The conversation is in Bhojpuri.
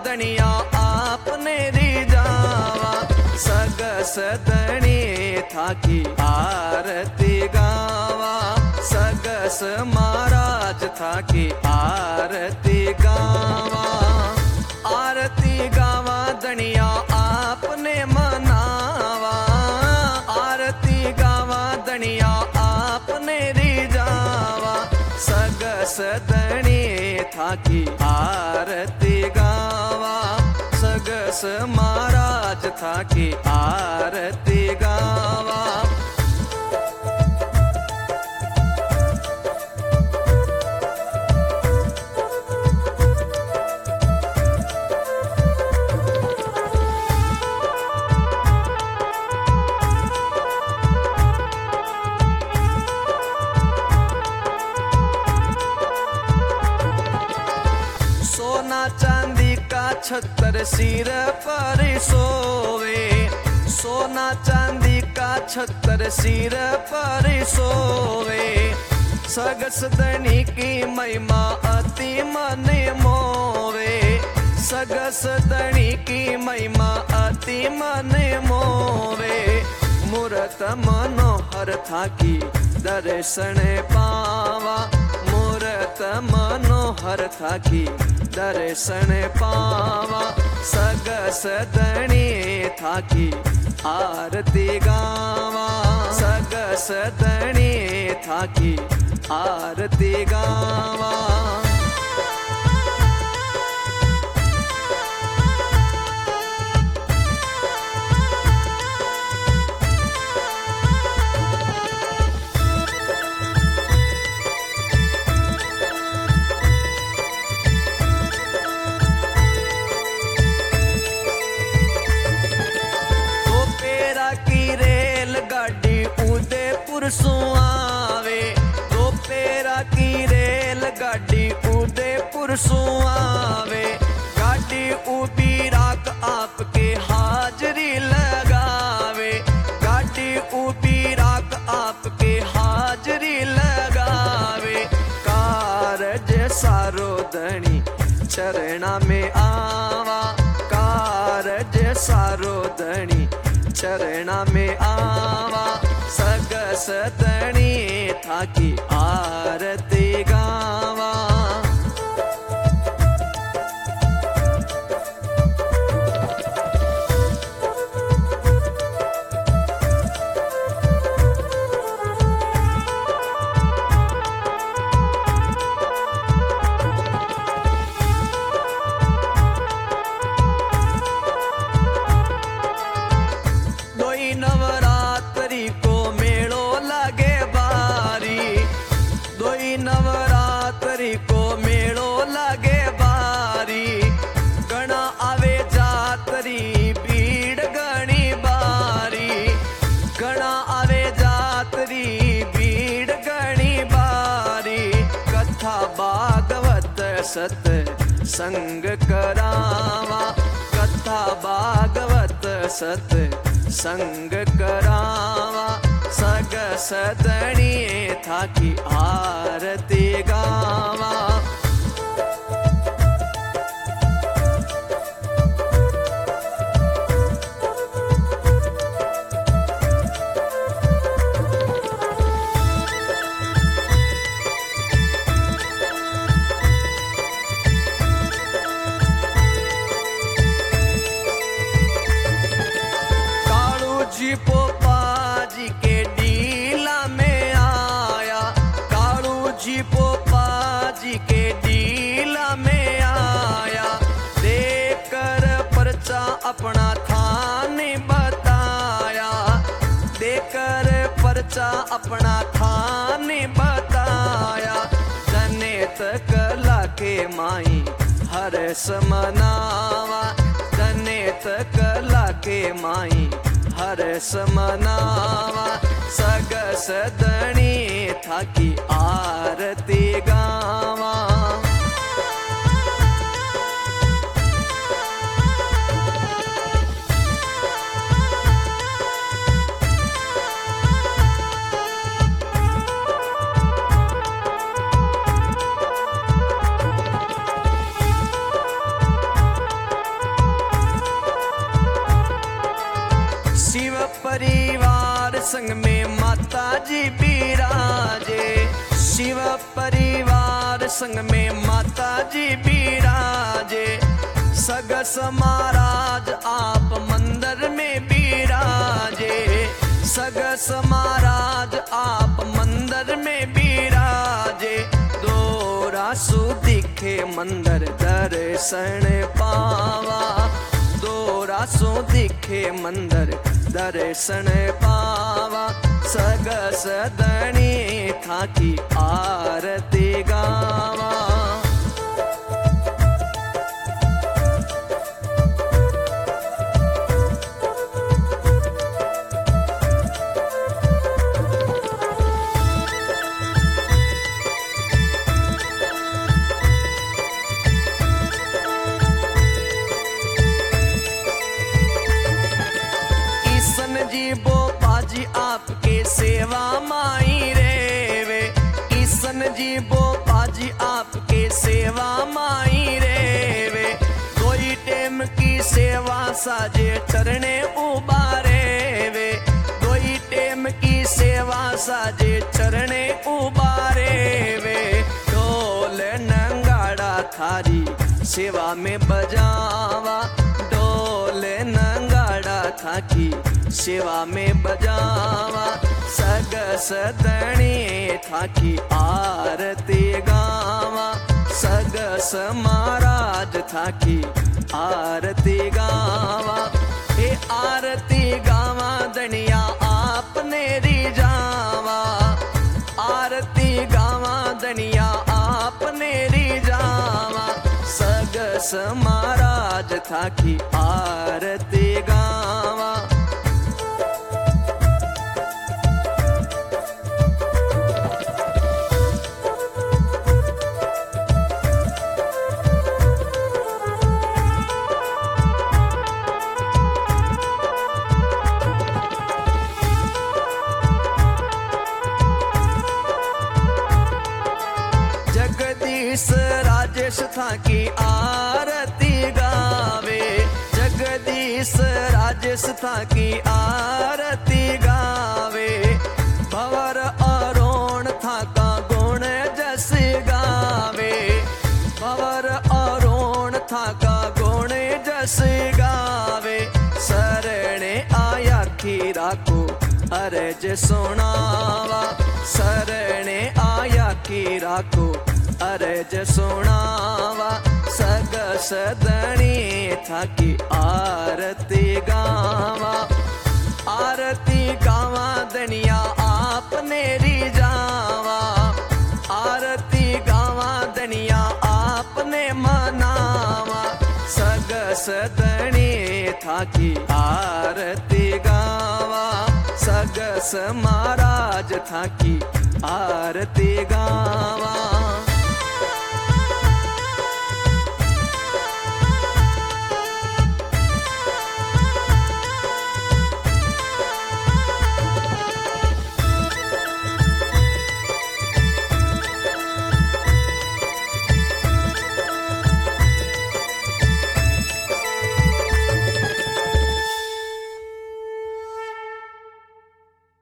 दणिया आपने रिजावा सगस दणी थाकी आरती गावा सगस महाराज थाकी आरती गावा दणिया आपने मनावा आरती गावा दणिया आपने रिजावा सगस दणी थाकी आरती गावा सगस महाराज थाकी आरती गावा चांदी का छत्तर सिर पर सोवे सोना चांदी का छत्तर सिर पर सोवे सगस दणी की महिमा अति मन मोवे सगस दणी की महिमा अति मन मोवे मूरत मनोहर थाकी दर्शन पावा मूरत मनोहर थाकी दर्शन पावा सगस दणी थाकी आरती गावा सगस दणी थाकी आरती गावा सुआवे दोपेरा की रेल गाड़ी उदयपुर सुआवे गाड़ी उबी राख आपके हाजरी लगावे गाड़ी उबी राख आपके हाजरी लगावे कारज सारो दणी चरणा में आवा कारज सारो दणी चरणा में आवा सगस दणी थाकी आरती गावा दोई नवरात्रि को मेलो लागे बारी दोई नवरात्रि को मेलो लागे बारी गणा आवे जातरी भीड़ गणी बारी गणा आवे जातरी भीड़ गणी बारी कथा भागवत सत संग करावा कथा भागवत सत संग करावा सगस दणी थाकी आरती गावा जी पोपा जी के डीला में आया कालू जी पोपा जी के डीला में आया देकर पर्चा अपना थाने बताया देकर पर्चा अपना थाने बताया जनेत कला के माई हर समनावा जनेत कला के माई हर समनावा सगस दणी थाकी आरती गावा संग में माता जी बिराजे। शिव परिवार संग में माता जी बिराजे। सगस महाराज आप मंदिर में बिराजे। सगस महाराज आप मंदिर में बिराजे। दोरासु दिखे मंदिर दर्शन पावा। दोरासु दिखे मंदिर दर्शन पावा। सगस दणी थाकी आरती गावा। जी बोपाजी आपके सेवा माई रेवे। ईसन जी बोपाजी आपके सेवा माई रेवे। कोई टेम की सेवा साजे चरणे उबारे वे। कोई टेम की सेवा साजे चरणे उबारे वे। ढोल नंगाड़ा थारी सेवा में बजावा। ढोल नंगाड़ा थाकी सेवा में बजावा। सगस दणी थाकी आरती गावा। सगस महाराज थाकी आरती गावा। हे आरती गावा दनिया आपने रिजावा। आरती गावा दनिया आपने रिजावा। सगस महाराज थाकी आरती गावा। जगदीश राजेश थाकी आरती गावे। जगदीश राजेश थाकी आरती गावे। भवर अरोण थाका गुण जस गावे। भवर अरोण थाका गुण जस गावे। सरणे आया खीरा को अरज सुनावा। सरणे आया खीरा को अरज सुनावा। सगस दणी थाकी आरती गावा। आरती गावा दनिया आपने रिजावा। आरती गावा दनिया आपने मनावा। सगस दणी थाकी आरती गावा। सगस महाराज थाकी आरती गावा।